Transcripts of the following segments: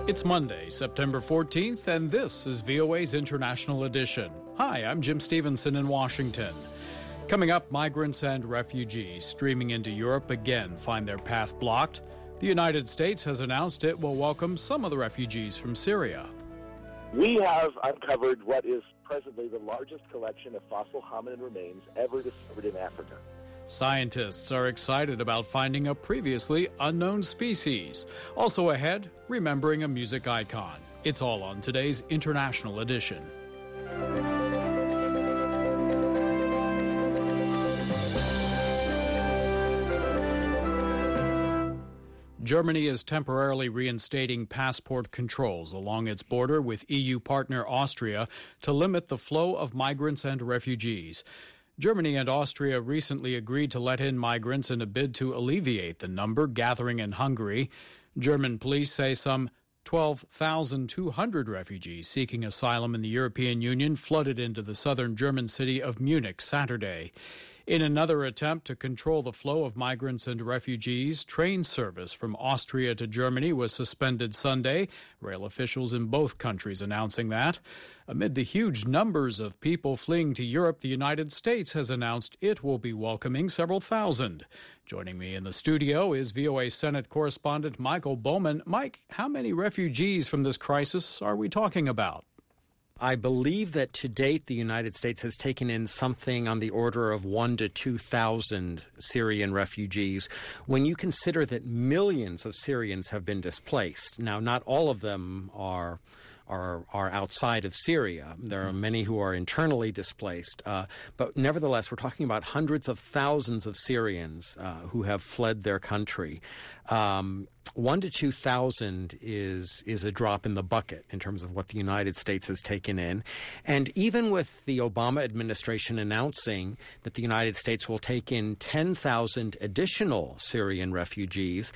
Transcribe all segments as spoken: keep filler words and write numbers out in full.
It's Monday, September fourteenth, and this is V O A's International Edition. Hi, I'm Jim Stevenson in Washington. Coming up, migrants and refugees streaming into Europe again find their path blocked. The United States has announced it will welcome some of the refugees from Syria. We have uncovered what is presently the largest collection of fossil hominin remains ever discovered in Africa. Scientists are excited about finding a previously unknown species. Also ahead, remembering a music icon. It's all on today's International Edition. Germany is temporarily reinstating passport controls along its border with E U partner Austria to limit the flow of migrants and refugees. Germany and Austria recently agreed to let in migrants in a bid to alleviate the number gathering in Hungary. German police say some twelve thousand two hundred refugees seeking asylum in the European Union flooded into the southern German city of Munich Saturday. In another attempt to control the flow of migrants and refugees, train service from Austria to Germany was suspended Sunday, rail officials in both countries announcing that. Amid the huge numbers of people fleeing to Europe, the United States has announced it will be welcoming several thousand. Joining me in the studio is V O A Senate correspondent Michael Bowman. Mike, how many refugees from this crisis are we talking about? I believe that to date the United States has taken in something on the order of one to two thousand Syrian refugees. When you consider that millions of Syrians have been displaced, now not all of them are are are outside of Syria. There are many who are internally displaced, uh, but nevertheless, we're talking about hundreds of thousands of Syrians uh, who have fled their country. Um, One to two thousand is is a drop in the bucket in terms of what the United States has taken in. And even with the Obama administration announcing that the United States will take in ten thousand additional Syrian refugees,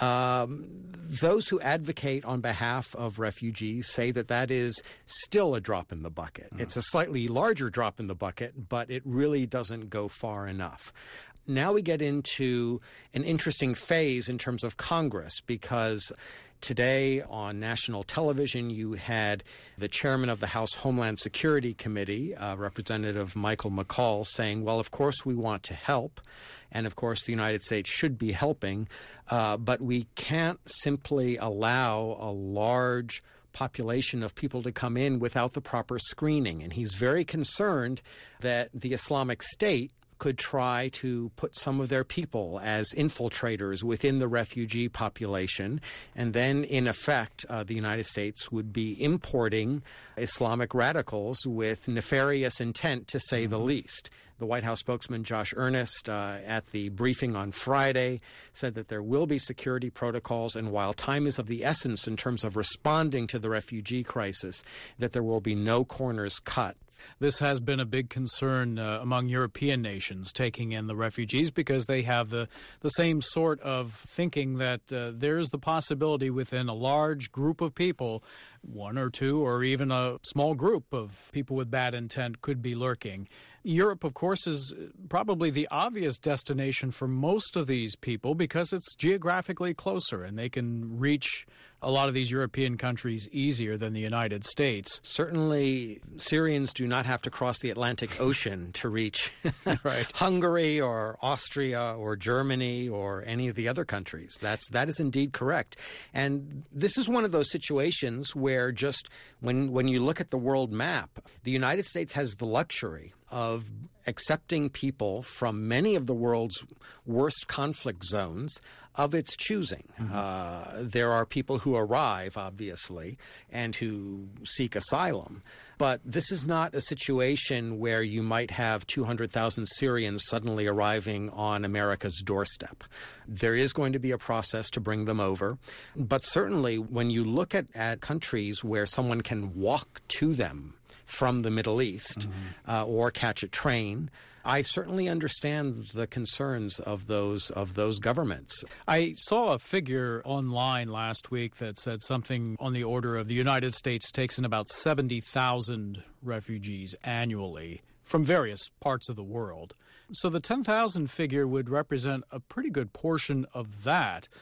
um, those who advocate on behalf of refugees say that that is still a drop in the bucket. Mm. It's a slightly larger drop in the bucket, but it really doesn't go far enough. Now we get into an interesting phase in terms of Congress, because today on national television you had the chairman of the House Homeland Security Committee, uh, Representative Michael McCaul, saying, well, of course we want to help, and of course the United States should be helping, uh, but we can't simply allow a large population of people to come in without the proper screening. And he's very concerned that the Islamic State could try to put some of their people as infiltrators within the refugee population. And then, in effect, uh, the United States would be importing Islamic radicals with nefarious intent, to say the least. The White House spokesman Josh Earnest uh, at the briefing on Friday said that there will be security protocols, and while time is of the essence in terms of responding to the refugee crisis, that there will be no corners cut. This has been a big concern uh, among European nations taking in the refugees, because they have the, the same sort of thinking that uh, there's the possibility within a large group of people, one or two or even a small group of people with bad intent could be lurking. Europe, of course, is probably the obvious destination for most of these people because it's geographically closer and they can reach a lot of these European countries easier than the United States. Certainly, Syrians do not have to cross the Atlantic Ocean to reach right. Hungary or Austria or Germany or any of the other countries. That's, that is indeed correct. And this is one of those situations where just when, when you look at the world map, the United States has the luxury of accepting people from many of the world's worst conflict zones of its choosing. Mm-hmm. Uh, there are people who arrive, obviously, and who seek asylum. But this is not a situation where you might have two hundred thousand Syrians suddenly arriving on America's doorstep. There is going to be a process to bring them over. But certainly when you look at, at countries where someone can walk to them from the Middle East mm-hmm. uh, or catch a train, I certainly understand the concerns of those of those governments. I saw a figure online last week that said something on the order of the United States takes in about seventy thousand refugees annually from various parts of the world. So the ten thousand figure would represent a pretty good portion of that.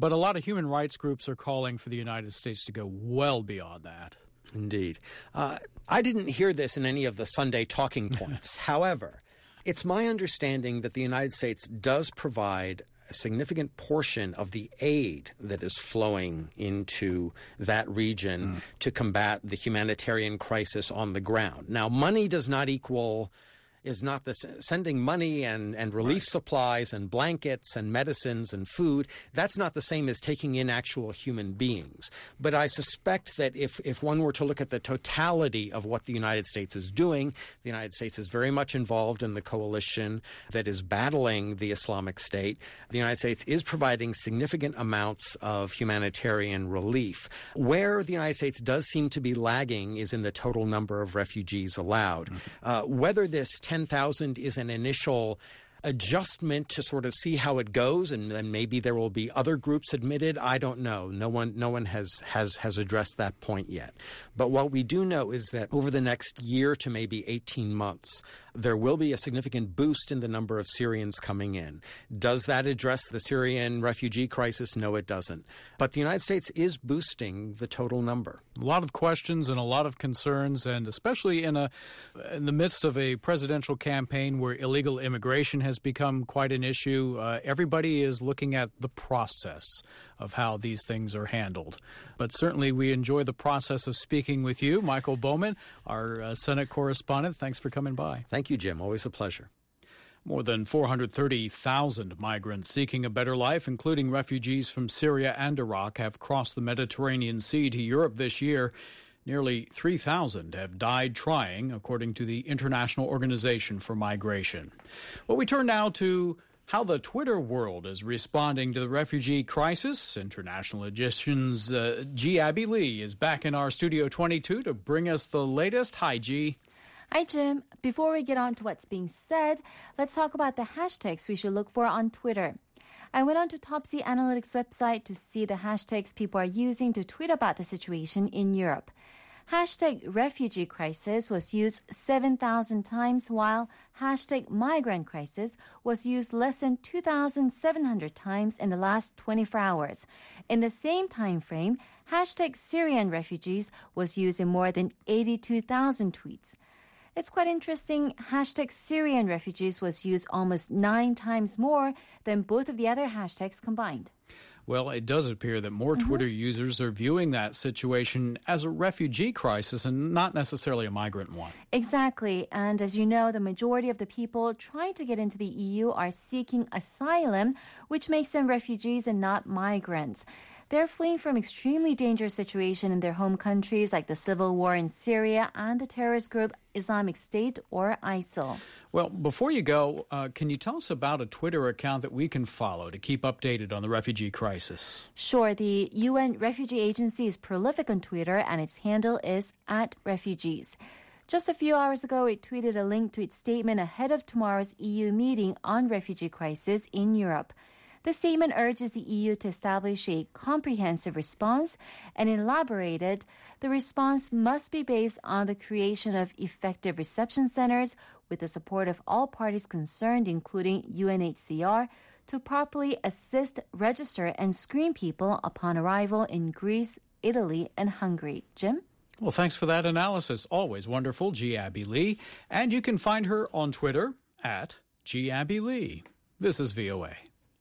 But a lot of human rights groups are calling for the United States to go well beyond that. Indeed. Uh, I didn't hear this in any of the Sunday talking points. However, it's my understanding that the United States does provide a significant portion of the aid that is flowing into that region mm. to combat the humanitarian crisis on the ground. Now, money does not equal is not the sending money and, and relief right. supplies and blankets and medicines and food. That's not the same as taking in actual human beings. But I suspect that if, if one were to look at the totality of what the United States is doing, the United States is very much involved in the coalition that is battling the Islamic State. The United States is providing significant amounts of humanitarian relief. Where the United States does seem to be lagging is in the total number of refugees allowed. Mm-hmm. Uh, whether this ten thousand is an initial adjustment to sort of see how it goes, and then maybe there will be other groups admitted, I don't know. No one no one has, has, has addressed that point yet. But what we do know is that over the next year to maybe eighteen months, there will be a significant boost in the number of Syrians coming in. Does that address the Syrian refugee crisis? No, it doesn't. But the United States is boosting the total number. A lot of questions and a lot of concerns, and especially in a in the midst of a presidential campaign where illegal immigration has become quite an issue. Uh, everybody is looking at the process of how these things are handled. But certainly we enjoy the process of speaking with you, Michael Bowman, our uh, Senate correspondent. Thanks for coming by. Thank you, Jim. Always a pleasure. More than four hundred thirty thousand migrants seeking a better life, including refugees from Syria and Iraq, have crossed the Mediterranean Sea to Europe this year. Nearly three thousand have died trying, according to the International Organization for Migration. Well, we turn now to how the Twitter world is responding to the refugee crisis. International Edition's uh, G. Abby Lee is back in our Studio twenty-two to bring us the latest. Hi, G. Hi, Jim. Before we get on to what's being said, let's talk about the hashtags we should look for on Twitter. I went on to Topsy Analytics website to see the hashtags people are using to tweet about the situation in Europe. Hashtag refugee crisis was used seven thousand times, while hashtag migrant crisis was used less than two thousand seven hundred times in the last twenty-four hours. In the same time frame, hashtag Syrian refugees was used in more than eighty-two thousand tweets. It's quite interesting. Hashtag Syrian refugees was used almost nine times more than both of the other hashtags combined. Well, it does appear that more mm-hmm. Twitter users are viewing that situation as a refugee crisis and not necessarily a migrant one. Exactly. And as you know, the majority of the people trying to get into the E U are seeking asylum, which makes them refugees and not migrants. They're fleeing from extremely dangerous situation in their home countries like the civil war in Syria and the terrorist group Islamic State or ISIL. Well, before you go, uh, can you tell us about a Twitter account that we can follow to keep updated on the refugee crisis? Sure. The U N Refugee Agency is prolific on Twitter, and its handle is at refugees. Just a few hours ago, it tweeted a link to its statement ahead of tomorrow's E U meeting on refugee crisis in Europe. The statement urges the E U to establish a comprehensive response and elaborated the response must be based on the creation of effective reception centers with the support of all parties concerned, including U N H C R, to properly assist, register, and screen people upon arrival in Greece, Italy, and Hungary. Jim? Well, thanks for that analysis. Always wonderful, G. Abby Lee. And you can find her on Twitter at G. Abby Lee. This is V O A.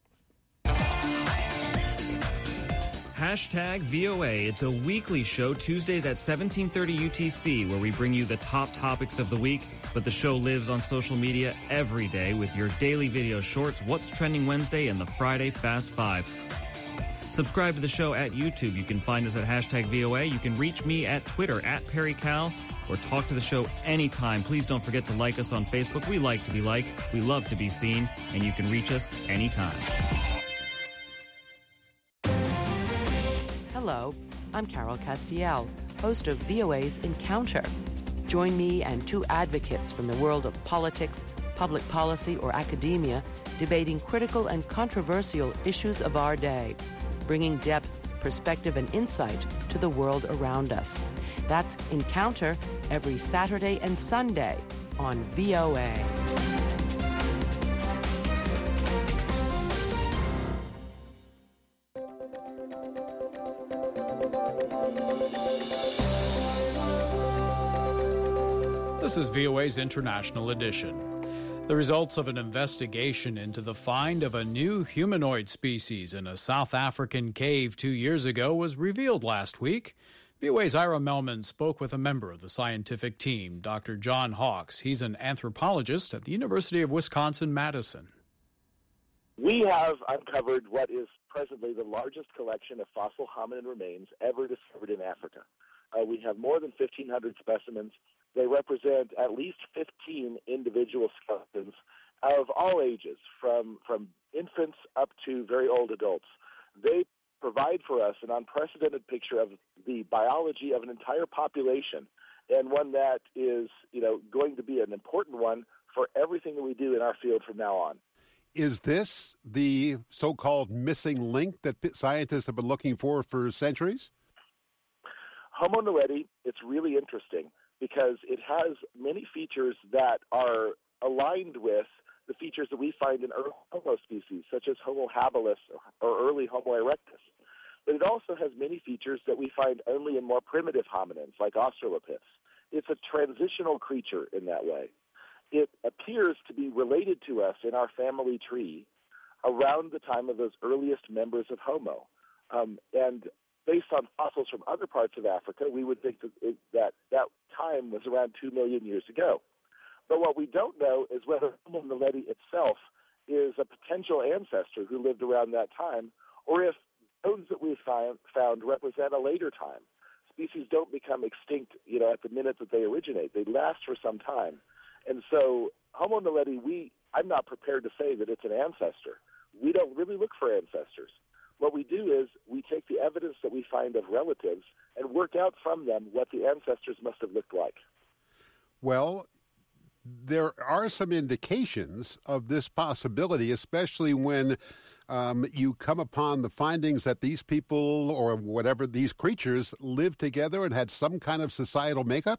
Hashtag V O A. It's a weekly show, Tuesdays at seventeen thirty U T C, where we bring you the top topics of the week. But the show lives on social media every day with your daily video shorts, What's Trending Wednesday, and the Friday Fast Five. Subscribe to the show at YouTube. You can find us at hashtag V O A. You can reach me at Twitter, at PerryCal, or talk to the show anytime. Please don't forget to like us on Facebook. We like to be liked. We love to be seen. And you can reach us anytime. Hello, I'm Carol Castiel, host of V O A's Encounter. Join me and two advocates from the world of politics, public policy, or academia debating critical and controversial issues of our day, bringing depth, perspective, and insight to the world around us. That's Encounter every Saturday and Sunday on V O A. This is V O A's International Edition. The results of an investigation into the find of a new humanoid species in a South African cave two years ago was revealed last week. V O A's Ira Melman spoke with a member of the scientific team, Doctor John Hawks. He's an anthropologist at the University of Wisconsin-Madison. We have uncovered what is presently the largest collection of fossil hominin remains ever discovered in Africa. Uh, we have more than fifteen hundred specimens. They represent at least fifteen individual skeletons of all ages, from, from infants up to very old adults. They provide for us an unprecedented picture of the biology of an entire population, and one that is, you know, going to be an important one for everything that we do in our field from now on. Is this the so-called missing link that scientists have been looking for for centuries? Homo naledi, it's really interesting because it has many features that are aligned with the features that we find in early Homo species, such as Homo habilis or early Homo erectus. But it also has many features that we find only in more primitive hominins, like Australopiths. It's a transitional creature in that way. It appears to be related to us in our family tree around the time of those earliest members of Homo. Um, and based on fossils from other parts of Africa, we would think that, it, that that time was around two million years ago. But what we don't know is whether Homo naledi itself is a potential ancestor who lived around that time, or if bones that we've found, found represent a later time. Species don't become extinct, you know, at the minute that they originate. They last for some time. And so Homo naledi, we, I'm not prepared to say that it's an ancestor. We don't really look for ancestors. What we do is we take the evidence that we find of relatives and work out from them what the ancestors must have looked like. Well, there are some indications of this possibility, especially when um, you come upon the findings that these people or whatever, these creatures lived together and had some kind of societal makeup?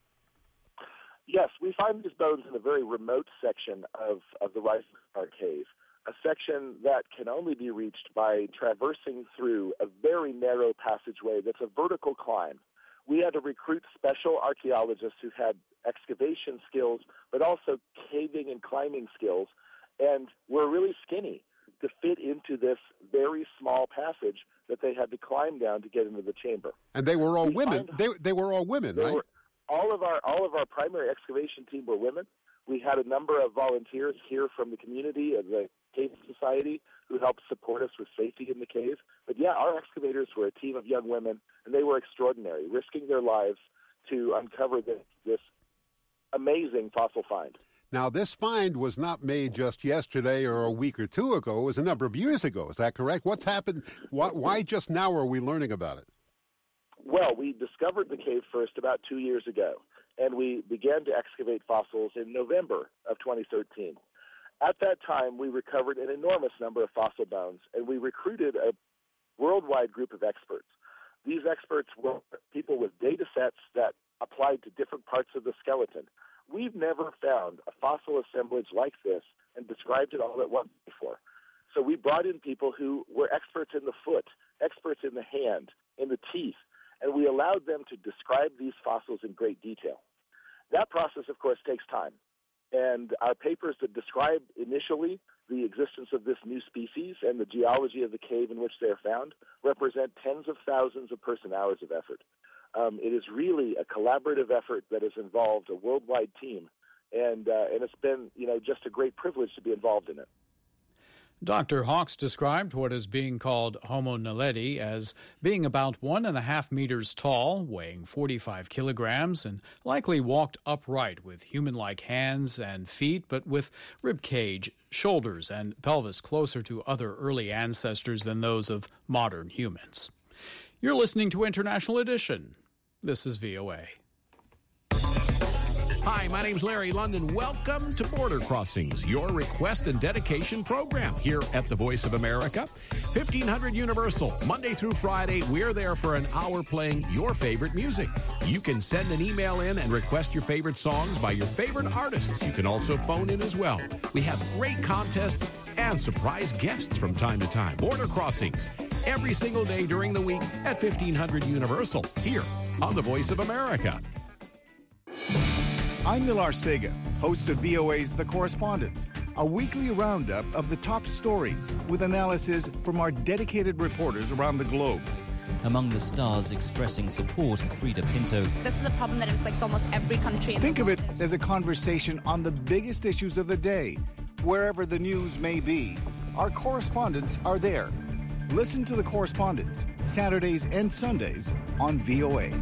Yes, we find these bones in a very remote section of, of the Rising Star Cave, a section that can only be reached by traversing through a very narrow passageway that's a vertical climb. We had to recruit special archaeologists who had excavation skills, but also caving and climbing skills, and were really skinny to fit into this very small passage that they had to climb down to get into the chamber. And they were all we women. Find, they they were all women, right? Were, all of our all of our primary excavation team were women. We had a number of volunteers here from the community of the Cave Society who helped support us with safety in the cave. But yeah, our excavators were a team of young women, and they were extraordinary, risking their lives to uncover this, this amazing fossil find. Now, this find was not made just yesterday or a week or two ago. It was a number of years ago. Is that correct? What's happened? Why, why just now are we learning about it? Well, we discovered the cave first about two years ago, and we began to excavate fossils in November of twenty thirteen. At that time, we recovered an enormous number of fossil bones, and we recruited a worldwide group of experts. These experts were people with data sets that applied to different parts of the skeleton. We've never found a fossil assemblage like this and described it all at once before. So we brought in people who were experts in the foot, experts in the hand, in the teeth, and we allowed them to describe these fossils in great detail. That process, of course, takes time. And our papers that describe initially the existence of this new species and the geology of the cave in which they are found represent tens of thousands of person-hours of effort. Um, it is really a collaborative effort that has involved a worldwide team, and uh, and it's been, you know, just a great privilege to be involved in it. Doctor Hawks described what is being called Homo naledi as being about one and a half meters tall, weighing forty-five kilograms, and likely walked upright with human-like hands and feet, but with rib cage, shoulders, and pelvis closer to other early ancestors than those of modern humans. You're listening to International Edition. This is V O A. Hi, my name's Larry London. Welcome to Border Crossings, your request and dedication program here at the Voice of America. fifteen hundred Universal, Monday through Friday, we're there for an hour playing your favorite music. You can send an email in and request your favorite songs by your favorite artists. You can also phone in as well. We have great contests and surprise guests from time to time. Border Crossings, every single day during the week at fifteen hundred Universal, here on the Voice of America. I'm Nilar Sega, host of V O A's The Correspondents, a weekly roundup of the top stories with analysis from our dedicated reporters around the globe. Among the stars expressing support, Frida Pinto. This is a problem that inflicts almost every country. Think of it as a conversation on the biggest issues of the day. Wherever the news may be, our correspondents are there. Listen to The Correspondents, Saturdays and Sundays on V O A.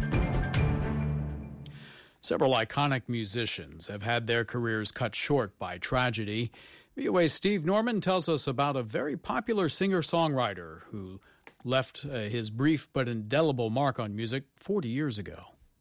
Several iconic musicians have had their careers cut short by tragedy. V O A's Steve Norman tells us about a very popular singer-songwriter who left uh, his brief but indelible mark on music forty years ago.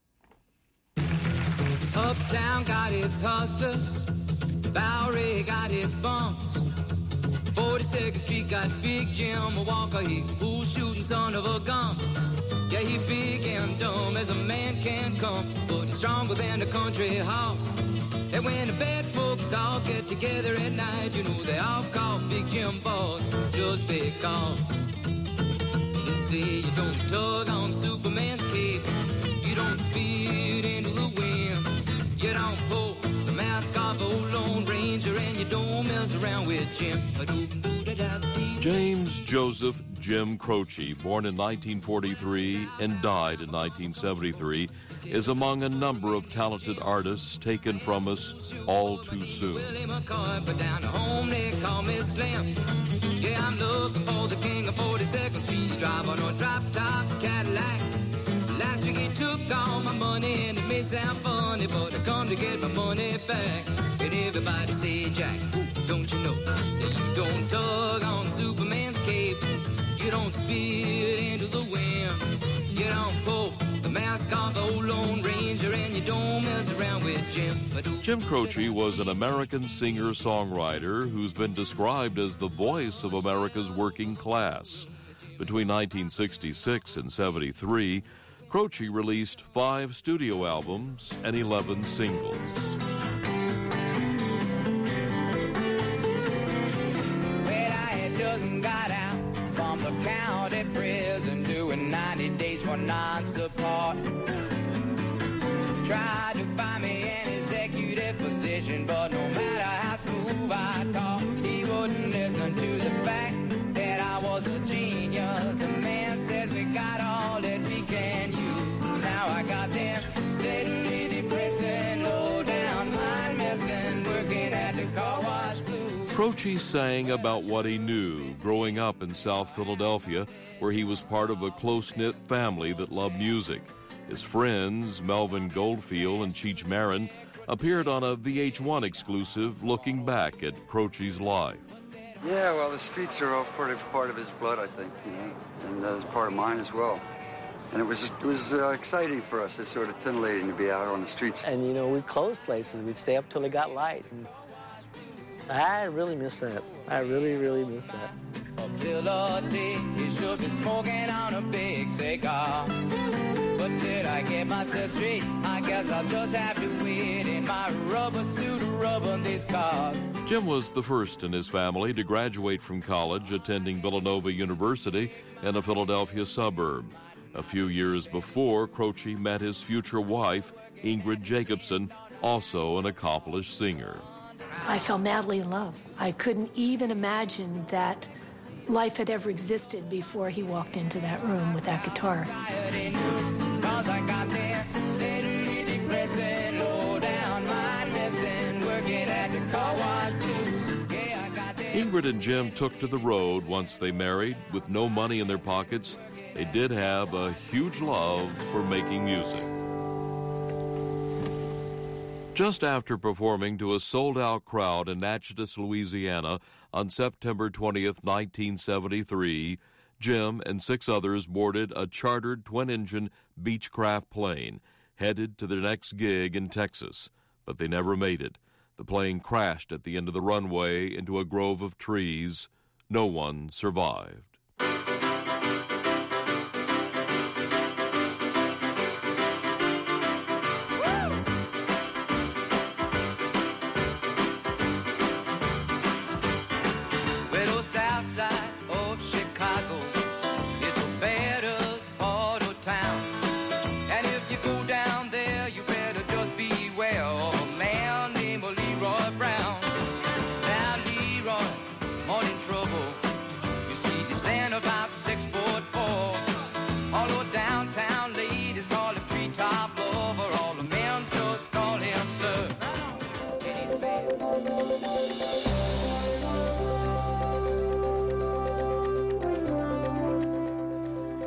Uptown got its hustlers, Bowery got its bumps, forty-second Street got Big Jim Walker, he who's shooting son of a gun. Yeah, he big and dumb as a man can come, but he's stronger than a country horse. And when the bad folks all get together at night, you know they all call Big Jim boss, just because. They say you don't tug on Superman's cape, you don't speed into the wind, you don't pull the mask off old Lone Ranger, and you don't mess around with Jim. James Joseph Jim Croce, born in nineteen forty-three and died in nineteen seventy-three, is among a number of talented artists taken from us all too soon. Yeah, I'm looking for the king of forty-second Street. He drive on a drop-top Cadillac. Last week he took all my money, and it may sound funny, but I come to get my money back. And everybody say, Jack, don't you know that you don't tug on Superman's cape, you don't speed into the wind, you don't pull the mask off the old Lone Ranger, and you don't mess around with Jim. Jim Croce was an American singer-songwriter who's been described as the voice of America's working class. Between nineteen sixty-six and seventy-three, Croce released five studio albums and eleven singles. Just got out from the county prison, doing ninety days for non-support. Tried to find me an executive position, but no matter how smooth I talk, he wouldn't listen to the fact that I was a genius. The man says we got all that we can use. Now I got them steadily depressing, low down, mind messing, working at the car wash blue. Croce sang about what he knew growing up in South Philadelphia, where he was part of a close-knit family that loved music. His friends, Melvin Goldfield and Cheech Marin, appeared on a V H one exclusive looking back at Croce's life. Yeah, well, the streets are all part of, part of his blood, I think, you know, and uh, it's part of mine as well. And it was it was uh, exciting for us. It's sort of titillating to be out on the streets. And, you know, we'd close places. We'd stay up till it got light. And I really miss that. I really, really miss that. A pill a day, he should be smoking on a big cigar. But did I get myself straight? I guess I'll just have to wait in my rubber suit, rubber these cars. Jim was the first in his family to graduate from college, attending Villanova University in a Philadelphia suburb. A few years before, Croce met his future wife, Ingrid Jacobson, also an accomplished singer. I fell madly in love. I couldn't even imagine that life had ever existed before he walked into that room with that guitar. Ingrid and Jim took to the road once they married. With no money in their pockets, they did have a huge love for making music. Just after performing to a sold-out crowd in Natchitoches, Louisiana on September twentieth, nineteen seventy-three, Jim and six others boarded a chartered twin-engine Beechcraft plane, headed to their next gig in Texas, but they never made it. The plane crashed at the end of the runway into a grove of trees. No one survived. Well,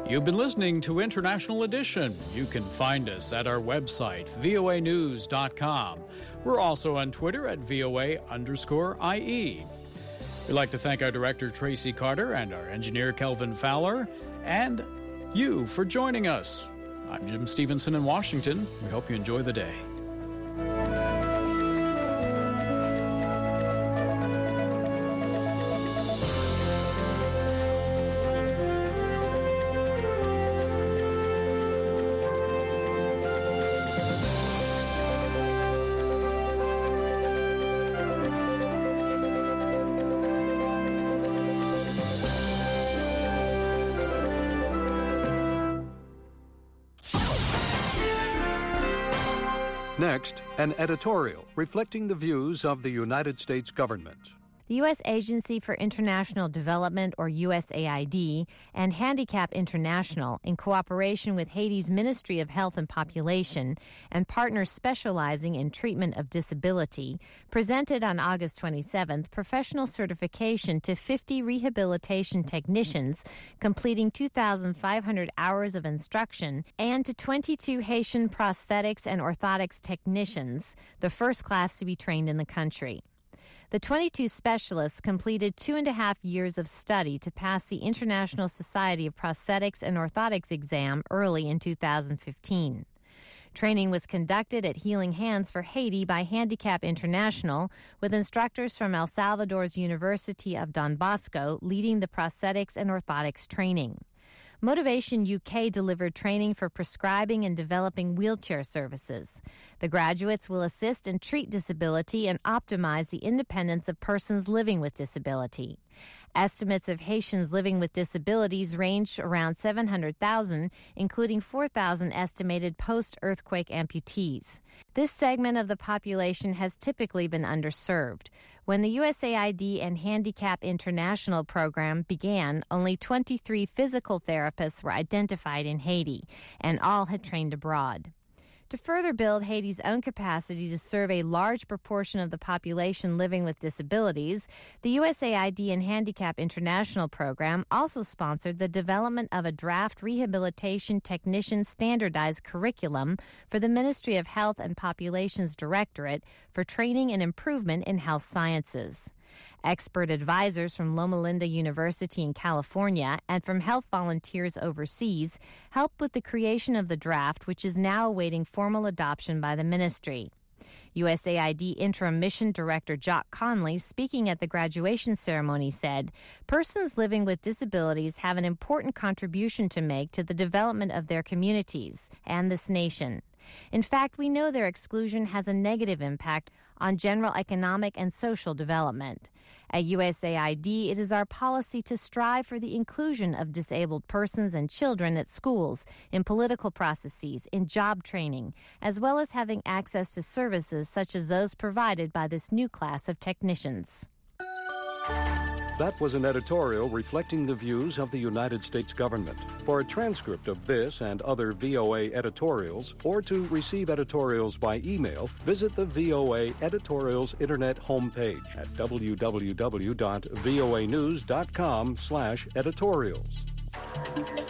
You've been listening to International Edition. You can find us at our website, V O A news dot com. We're also on Twitter at V O A underscore I E. We'd like to thank our director, Tracy Carter, and our engineer, Kelvin Fowler, and you for joining us. I'm Jim Stevenson in Washington. We hope you enjoy the day. Next, an editorial reflecting the views of the United States government. The U S Agency for International Development, or U S A I D, and Handicap International, in cooperation with Haiti's Ministry of Health and Population and partners specializing in treatment of disability, presented on August twenty-seventh professional certification to fifty rehabilitation technicians completing two thousand five hundred hours of instruction and to twenty-two Haitian prosthetics and orthotics technicians, the first class to be trained in the country. The twenty-two specialists completed two and a half years of study to pass the International Society of Prosthetics and Orthotics exam early in two thousand fifteen. Training was conducted at Healing Hands for Haiti by Handicap International, with instructors from El Salvador's University of Don Bosco leading the prosthetics and orthotics training. Motivation U K delivered training for prescribing and developing wheelchair services. The graduates will assist and treat disability and optimize the independence of persons living with disability. Estimates of Haitians living with disabilities range around seven hundred thousand, including four thousand estimated post-earthquake amputees. This segment of the population has typically been underserved. When the U S A I D and Handicap International program began, only twenty-three physical therapists were identified in Haiti, and all had trained abroad. To further build Haiti's own capacity to serve a large proportion of the population living with disabilities, the U S A I D and Handicap International program also sponsored the development of a draft rehabilitation technician standardized curriculum for the Ministry of Health and Population's Directorate for training and improvement in health sciences. Expert advisors from Loma Linda University in California and from health volunteers overseas helped with the creation of the draft, which is now awaiting formal adoption by the ministry. U S A I D Interim Mission Director Jock Conley, speaking at the graduation ceremony, said, "Persons living with disabilities have an important contribution to make to the development of their communities and this nation. In fact, we know their exclusion has a negative impact on general economic and social development. At U S A I D, it is our policy to strive for the inclusion of disabled persons and children at schools, in political processes, in job training, as well as having access to services such as those provided by this new class of technicians." That was an editorial reflecting the views of the United States government. For a transcript of this and other V O A editorials, or to receive editorials by email, visit the V O A Editorials Internet homepage at w w w dot v o a news dot com slash editorials.